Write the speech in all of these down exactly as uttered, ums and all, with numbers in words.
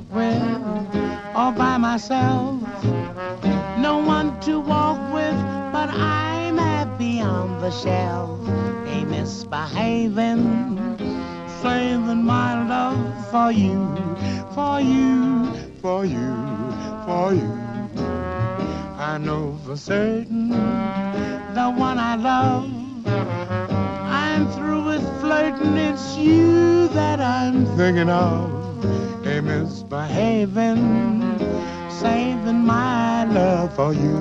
with or by myself. No one to walk with, but I'm happy on the shelf. Ain't misbehaving, saving my love for you, for you, for you, for you. I know for certain the one I love. I'm through with flirting, it's you that I'm thinking of. Ain't misbehaving, saving my love for you.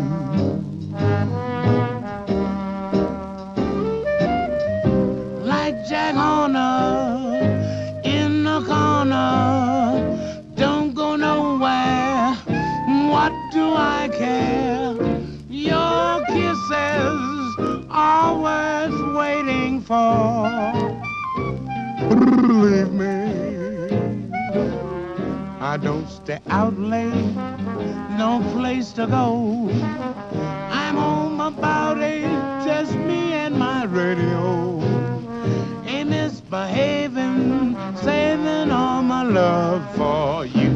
Like Jack Horner in the corner, don't go nowhere. What do I care? Your kisses are worth waiting for. Believe me, I don't stay out late, no place to go. I'm home about eight, just me and my radio. Ain't misbehaving, saving all my love for you.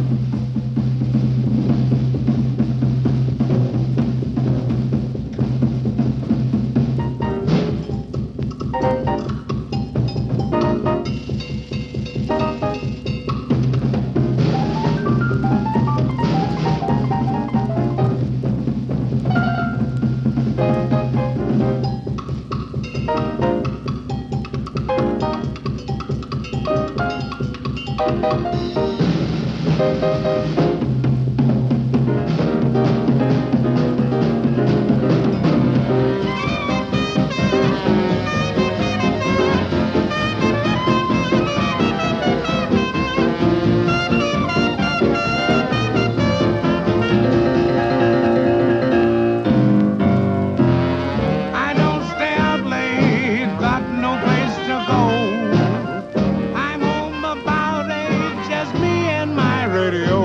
Radio.